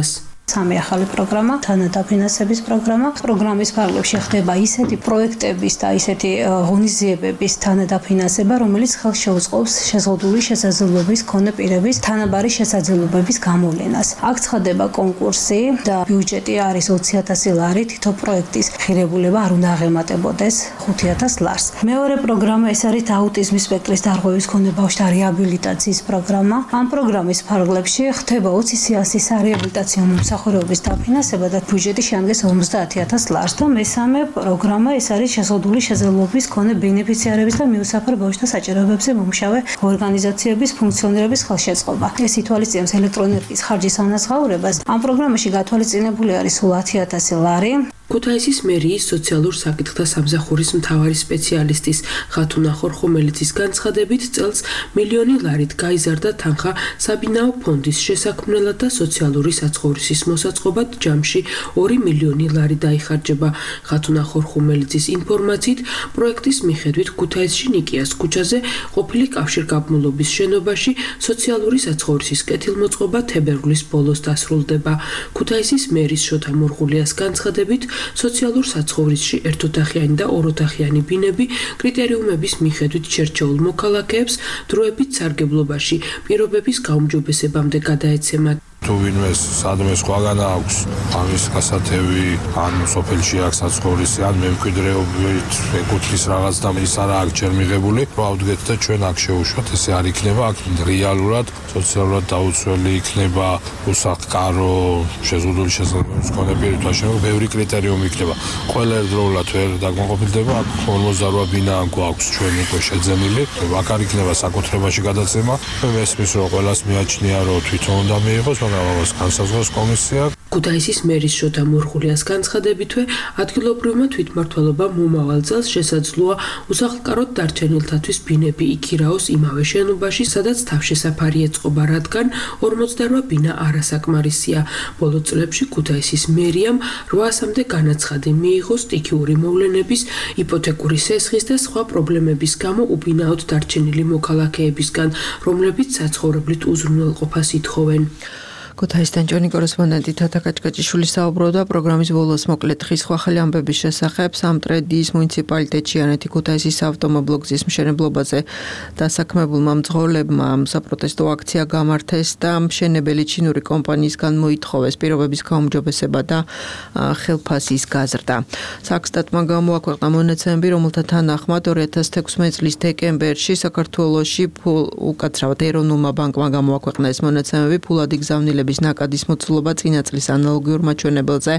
სამი ახალი პროგრამა, თანადაფინანსების პროგრამის ფარგლებში ხდება ისეთი პროექტების და ისეთი ღონისძიებების თანადაფინანსება, რომელიც ხელს შეუწყობს შეზღუდული შესაძლებლობის მქონე პირების თანაბარი შესაძლებლობების გამოვლენას. აქ ცხადდება კონკურსი და ბიუჯეტი არის 20,000 ლარი, თითო პროექტის ღირებულება არ უნდა აღემატებოდეს 5,000 ლარს. მეორე პროგრამა ეს არის აუტიზმის სპექტრის დარღვევის მქონე ბავშვთა რეაბილიტაციის პროგრამა. ამ პროგრამის ფარგლებში ხდება 20 სეანსის სარეაბილიტაციო მომსახურების დაფინანსება და ბიუჯეტი შეადგენს 50,000 ლარს. და მესამე პროგრამა ეს არის შეზღუდული შესაძლებლობის მქონე ბენეფიციარების და მიუსაფრ ბავშვთა საჭიროებებზე მომუშავე ორგანიზაციების ფუნქციონირების ხელშეწყობა. ეს ითვალისწინებს ელექტროენერგიის ხარჯის ანაზღაურებას. ამ პროგრამაში გათვალისწინებული არის სულ 10,000 ლარი. ქუთაისის მერიის სოციალურ საკითხთა სამსახურის მთავარი სპეციალისტის ხათუნა ხორხომელიძის განცხადებით წელს 1 მილიონი ლარით გაიზარდა თანხა საბინაო ფონდის შესაქმნელად და სოციალური საცხოვრისის მოსაწყობად ჯამში 2 მილიონი ლარი დაიხარჯება. ხათუნა ხორხომელიძის ინფორმაციით, პროექტის მიხედვით ქუთაისში ნიკიას ქუჩაზე ყოფილი კავშირგაბმულობის შენობაში სოციალური საცხოვრისის კეთილმოწყობა თებერვლის ბოლოს დასრულდება. ქუთაისის მერის შოთა მურღულიას განცხადებით სოციალურ საცხოვრისში ერთოთახიანი და ოროთახიანი ბინები კრიტერიუმების მიხედვით შერჩეულ მოქალაქეებს დროებით სარგებლობაში პირობების გაუმჯობესებამდე გადაეცემათ. თუ ვინმე სადმე სხვაგან აქვს ამის გასათევი, ან სოფელში აქვს საცხოვრისი, ან მემკვიდრეობით ეკუთვნის რაღაც და ის არა აქვს ჯერ მიღებული, ავდგეთ და ჩვენ აქ შევუშვათ, ესე არ იქნება, აქ რეალურად სოციალურად დაუცველი იქნება უსახლკარო, შეზღუდული შესაძლებლობის მქონე პირთა შემო ბევრი კრიტერიუმი იქნება. ყველა ერთდროულად ვერ დაკმაყოფილდება, აქ 48 ბინა გვაქვს ჩვენ უკვე შეძენილი, აქ არ იქნება საკუთრებაში გადაცემა, მესმის რომ ყველას მიაჩნია რომ თვითონ უნდა მიიღოს, ამას განსაზღვროს კომისია. ქუთაისის მერის შოთა მურღულიას განცხადებითვე ადგილობრივმა თვითმმართველობამ მომავალ წელს შესაძლოა უსახლკაროდ დარჩენილთათვის ბინები იქირაოს იმავე შენობაში, სადაც თავშესაფარი ეწყობა, რადგან 48 ბინა არასაკმარისია. ბოლო წლებში ქუთაისის მერიამ 800-მდე განაცხადი მიიღო სტიქიური მოვლენების, იპოთეკური სესხის და სხვა პრობლემების გამო უბინაოდ დარჩენილი მოქალაქეებისგან, რომლებიც საცხოვრებლით უზრუნველყოფას ითხოვენ. ქუთაისთან ჯონი კორესპონდენტი თათა კაჭკაჭიშვილი საუბრობდა პროგრამის ბოლოს მოკლედ ხის ხელი ამბების შესახებ. სამტრედიის მუნიციპალიტეტში ანეთი ქუთაისის ავტომობილო გზის მშენებლობაზე დასაქმებულმა მძღოლებმა საპროტესტო აქცია გამართეს და მშენებელი ჩინური კომპანიისგან მოითხოვეს პირობების გაუმჯობესება და ხელფასის გაზრდა. საქსტატმა გამოაქვეყნა მონაცემები, რომელთა თანახმად 2016 წლის დეკემბერში საქართველოში უკაცრავად ეროვნულმა ბანკმა გამოაქვეყნა ეს მონაცემები ფულადი გზავნილების ნაკადის მოცულობა წინა წლის ანალოგიურ მაჩვენებელზე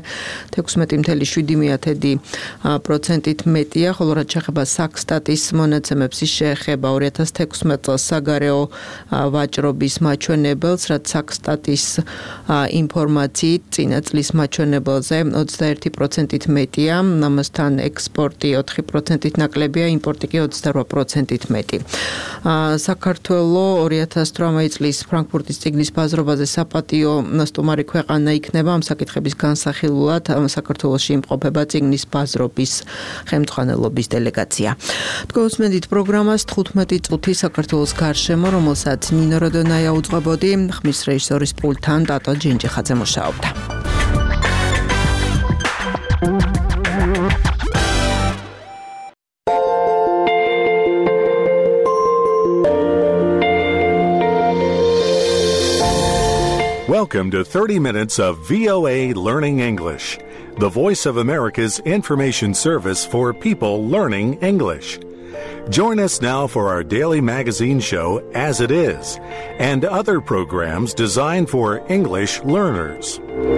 16.7%-ით მეტია, ხოლო რაც შეეხება საქსტატის მონაცემებს, ის შეეხება 2016 წელს საგარეო ვაჭრობის მაჩვენებელს, რაც საქსტატის ინფორმაციით წინა წლის მაჩვენებელზე 21%-ით მეტია, ამასთან ექსპორტი 4%-ით ნაკლებია, იმპორტი კი 28%-ით მეტი. საქართველოს 2018 წლის ფრანკფურტის წიგნის ბაზრობაზე საპატიო სტუმარი ქვეყანა იქნება ამ საკითხების განსახილულად საქართველოში იმყოფება წიგნის ბაზრობის ხელმძღვანელობის დელეგაცია. თქვენსმენდით პროგრამას 15 წუთი საქართველოს გარშემო, რომელსაც ნინო როდონაია უძღვებოდი, ხმის რეჟისორის პულტთან დატო ჯინჯიხაძე მუშაობდა. Welcome to 30 minutes of VOA Learning English, the voice of America's information service for people learning English. Join us now for our daily magazine show, As It Is, and other programs designed for English learners.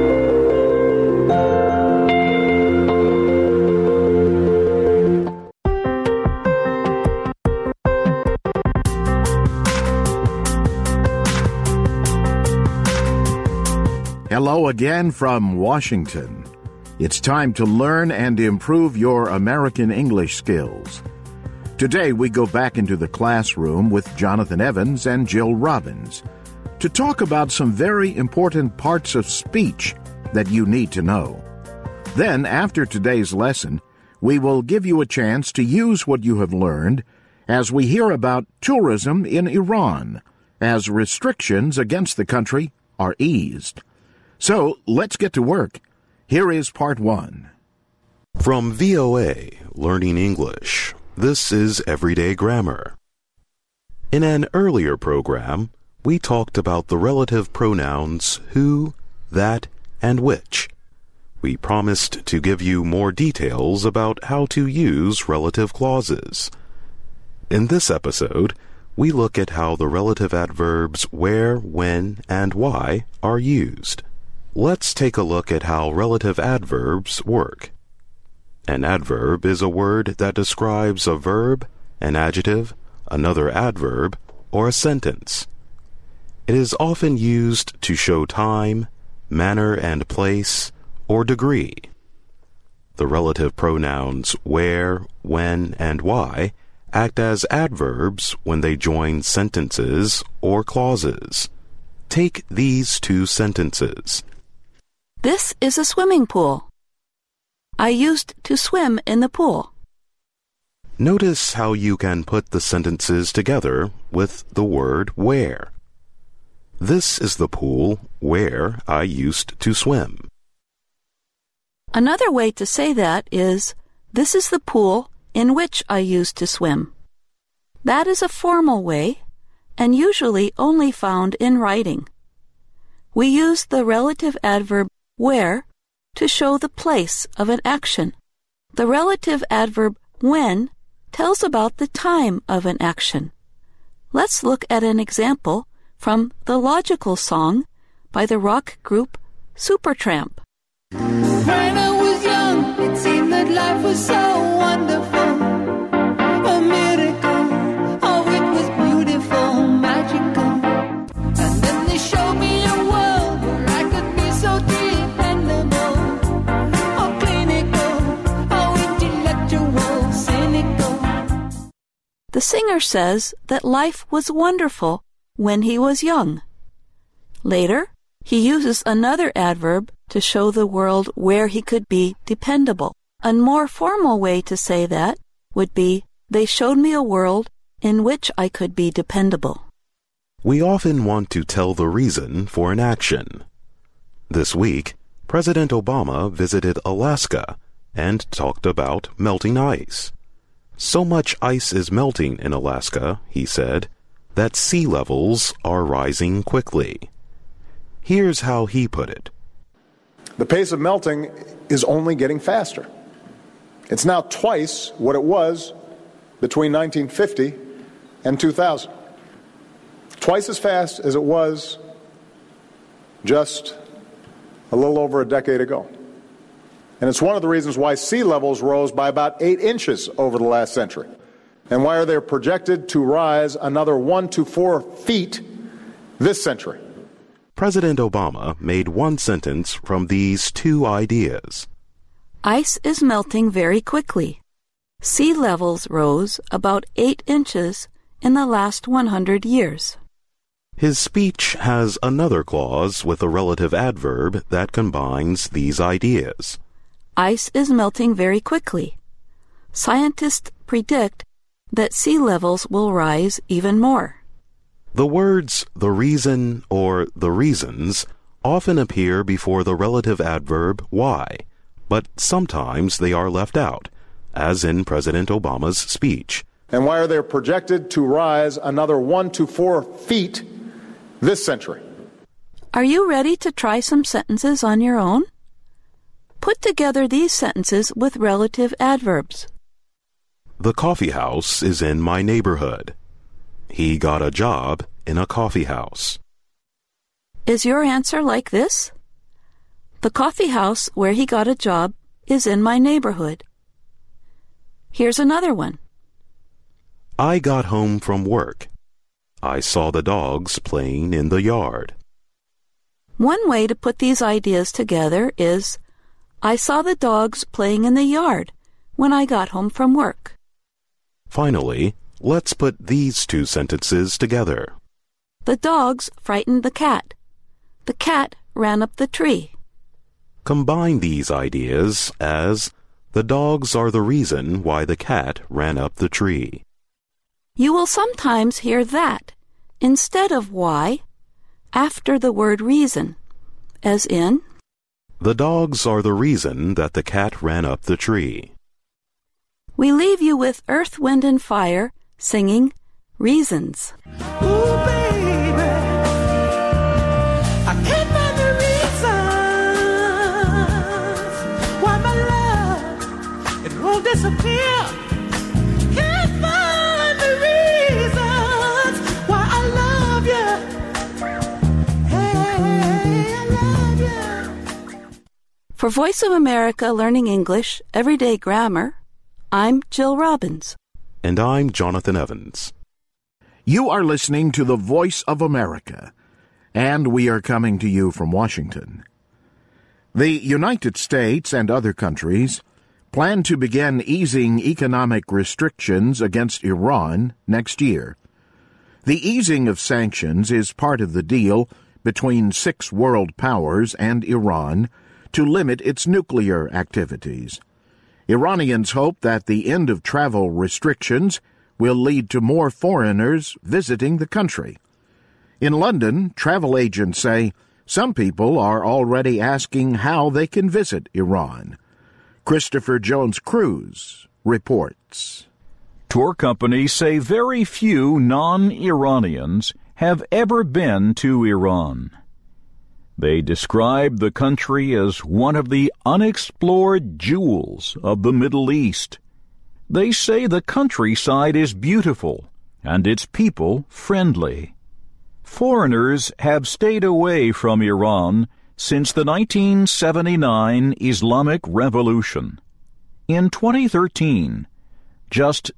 Hello again from Washington. It's time to learn and improve your American English skills. Today we go back into the classroom with Jonathan Evans and Jill Robbins to talk about some very important parts of speech that you need to know. Then, after today's lesson, we will give you a chance to use what you have learned as we hear about tourism in Iran, as restrictions against the country are eased. So let's get to work. Here is part 1. From VOA, Learning English, this is Everyday Grammar. In an earlier program, we talked about the relative pronouns who, that, and which. We promised to give you more details about how to use relative clauses. In this episode, we look at how the relative adverbs where, when, and why are used. Let's take a look at how relative adverbs work. An adverb is a word that describes a verb, an adjective, another adverb, or a sentence. It is often used to show time, manner and place, or degree. The relative pronouns where, when, and why act as adverbs when they join sentences or clauses. Take these two sentences. This is a swimming pool. I used to swim in the pool. Notice how you can put the sentences together with the word where. This is the pool where I used to swim. Another way to say that is, this is the pool in which I used to swim. That is a formal way, and usually only found in writing. We use the relative adverb where to show the place of an action. The relative adverb when tells about the time of an action. Let's look at an example from the Logical Song by the rock group Supertramp. When I was young, it seemed that life was so wonderful. A miracle, oh it was beautiful, magical. And then they showed me a world where I could be so dependable. Oh clinical, oh intellectual, cynical. The singer says that life was wonderful when he was young. Later, he uses another adverb to show the world where he could be dependable. A more formal way to say that would be, they showed me a world in which I could be dependable. We often want to tell the reason for an action. This week, President Obama visited Alaska and talked about melting ice. So much ice is melting in Alaska, he said, that sea levels are rising quickly. Here's how he put it. The pace of melting is only getting faster. It's now twice what it was between 1950 and 2000. Twice as fast as it was just a little over a decade ago. And it's one of the reasons why sea levels rose by about 8 inches over the last century. And why are they projected to rise another 1 to 4 feet this century? President Obama made one sentence from these two ideas. Ice is melting very quickly. Sea levels rose about 8 inches in the last 100 years. His speech has another clause with a relative adverb that combines these ideas. Ice is melting very quickly. Scientists predict that sea levels will rise even more. The words the reason or the reasons often appear before the relative adverb why, but sometimes they are left out, as in President Obama's speech. And why are they projected to rise another 1 to 4 feet this century? Are you ready to try some sentences on your own? Put together these sentences with relative adverbs. The coffee house is in my neighborhood. He got a job in a coffee house. Is your answer like this? The coffee house where he got a job is in my neighborhood. Here's another one. I got home from work. I saw the dogs playing in the yard. One way to put these ideas together is, I saw the dogs playing in the yard when I got home from work. Finally, let's put these two sentences together. The dogs frightened the cat. The cat ran up the tree. Combine these ideas as, the dogs are the reason why the cat ran up the tree. You will sometimes hear that instead of why after the word reason, as in, The dogs are the reason that the cat ran up the tree. we leave you with Earth, Wind, and Fire singing Reasons. Ooh, baby, I can't find the reasons why my love, it won't disappear. Can't find the reasons why I love you. Hey, I love you. For Voice of America Learning English, Everyday Grammar, I'm Jill Robbins. And I'm Jonathan Evans. You are listening to the Voice of America, and we are coming to you from Washington. The United States and other countries plan to begin easing economic restrictions against Iran next year. The easing of sanctions is part of the deal between 6 world powers and Iran to limit its nuclear activities. Iranians hope that the end of travel restrictions will lead to more foreigners visiting the country. In London, travel agents say some people are already asking how they can visit Iran. Christopher Jones-Cruz reports. Tour companies say very few non-Iranians have ever been to Iran. They describe the country as one of the unexplored jewels of the Middle East. They say the countryside is beautiful and its people friendly. Foreigners have stayed away from Iran since the 1979 Islamic Revolution. In 2013, just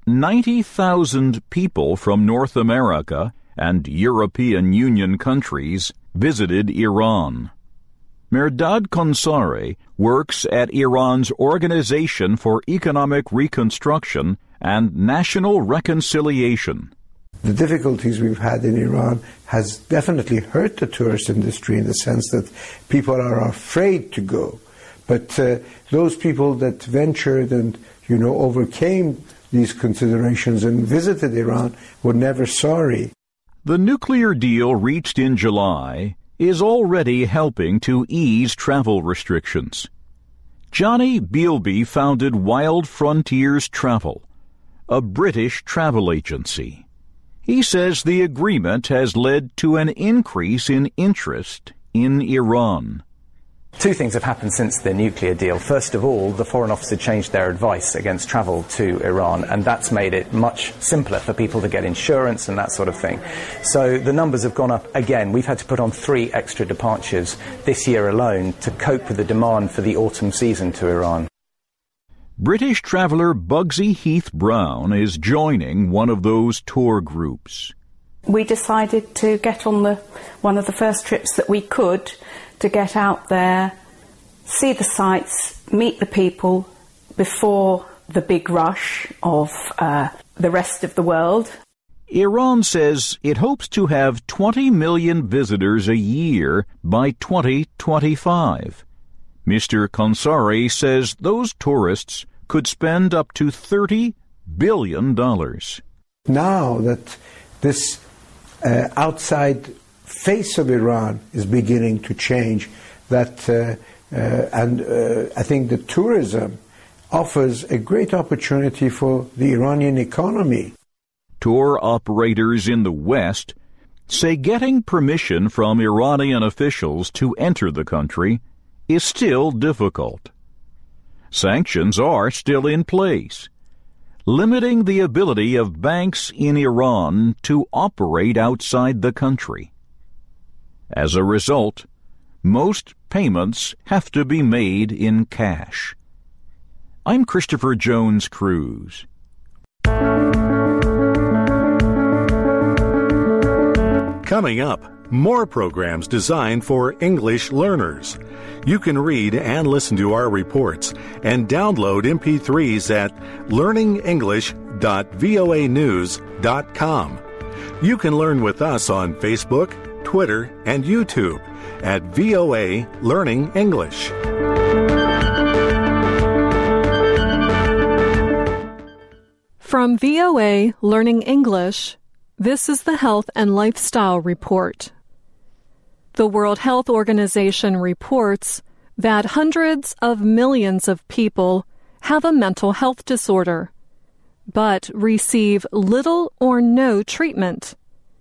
90,000 people from North America and European Union countries visited Iran. Mehrdad Konsari works at Iran's Organization for Economic Reconstruction and National Reconciliation. The difficulties we've had in Iran has definitely hurt the tourist industry in the sense that people are afraid to go. But those people that ventured and, overcame these considerations and visited Iran were never sorry. The nuclear deal reached in July is already helping to ease travel restrictions. Johnny Bealby founded Wild Frontiers Travel, a British travel agency. He says the agreement has led to an increase in interest in Iran. Two things have happened since the nuclear deal. First of all, the Foreign Office had changed their advice against travel to Iran, and that's made it much simpler for people to get insurance and that sort of thing. So the numbers have gone up again. We've had to put on 3 extra departures this year alone to cope with the demand for the autumn season to Iran. British traveller Bugsy Heath Brown is joining one of those tour groups. We decided to get on one of the first trips that we could to get out there, see the sights, meet the people before the big rush of the rest of the world. Iran says it hopes to have 20 million visitors a year by 2025. Mr. Konsari says those tourists could spend up to $30 billion. Now that this outside face of Iran is beginning to change, and I think the tourism offers a great opportunity for the Iranian economy. Tour operators in the West say getting permission from Iranian officials to enter the country is still difficult. Sanctions are still in place, limiting the ability of banks in Iran to operate outside the country. As a result, most payments have to be made in cash. I'm Christopher Jones-Cruz. Coming up, more programs designed for English learners. You can read and listen to our reports and download MP3s at learningenglish.voanews.com. You can learn with us on Facebook, Twitter, and YouTube at VOA Learning English. From VOA Learning English, this is the Health and Lifestyle Report. The World Health Organization reports that hundreds of millions of people have a mental health disorder, but receive little or no treatment.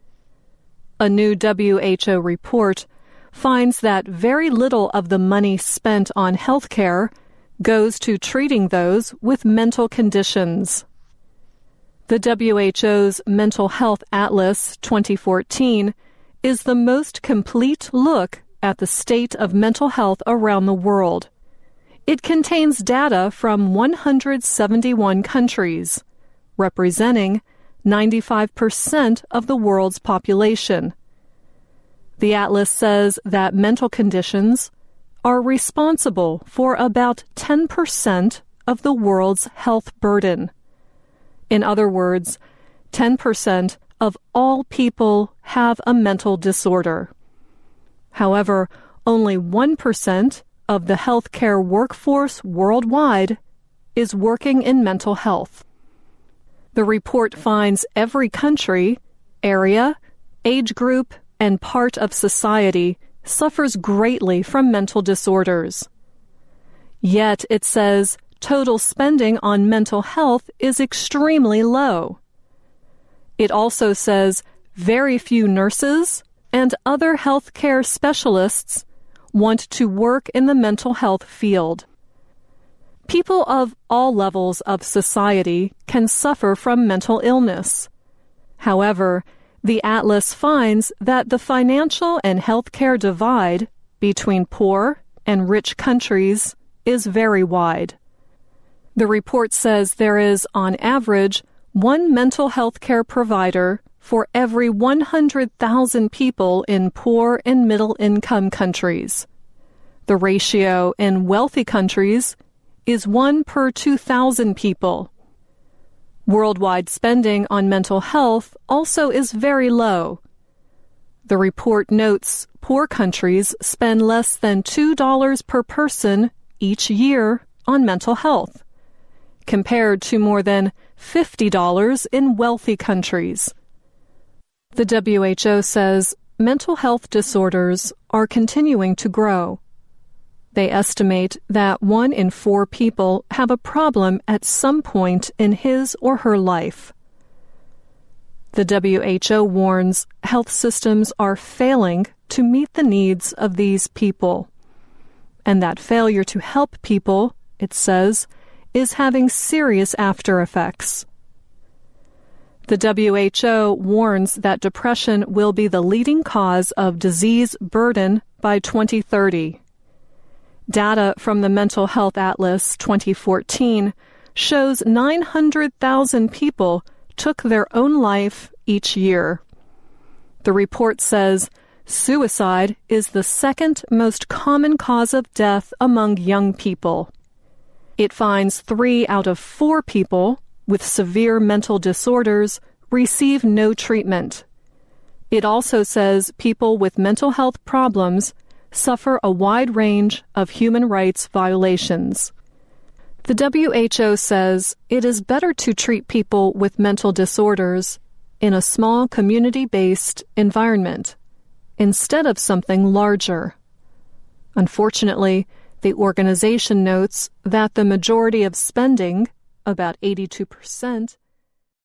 A new WHO report finds that very little of the money spent on healthcare goes to treating those with mental conditions. The WHO's Mental Health Atlas 2014 is the most complete look at the state of mental health around the world. It contains data from 171 countries, representing 95% of the world's population. The atlas says that mental conditions are responsible for about 10% of the world's health burden. In other words, 10% of all people have a mental disorder. However, only 1% of the healthcare workforce worldwide is working in mental health. The report finds every country, area, age group, and part of society suffers greatly from mental disorders. Yet it says total spending on mental health is extremely low. It also says very few nurses and other healthcare specialists want to work in the mental health field. People of all levels of society can suffer from mental illness. However, the atlas finds that the financial and healthcare divide between poor and rich countries is very wide. The report says there is, on average, one mental health care provider for every 100,000 people in poor and middle-income countries. The ratio in wealthy countries is 1 per 2,000 people. Worldwide spending on mental health also is very low. The report notes poor countries spend less than $2 per person each year on mental health, compared to more than $50 in wealthy countries. The WHO says mental health disorders are continuing to grow. They estimate that 1 in 4 people have a problem at some point in his or her life. The WHO warns health systems are failing to meet the needs of these people, and that failure to help people, it says, is having serious after effects. The WHO warns that depression will be the leading cause of disease burden by 2030. Data from the Mental Health Atlas 2014 shows 900,000 people took their own life each year. The report says suicide is the second most common cause of death among young people. It finds 3 out of 4 people with severe mental disorders receive no treatment. It also says people with mental health problems suffer a wide range of human rights violations. The WHO says it is better to treat people with mental disorders in a small community-based environment instead of something larger. Unfortunately, the organization notes that the majority of spending, about 82%,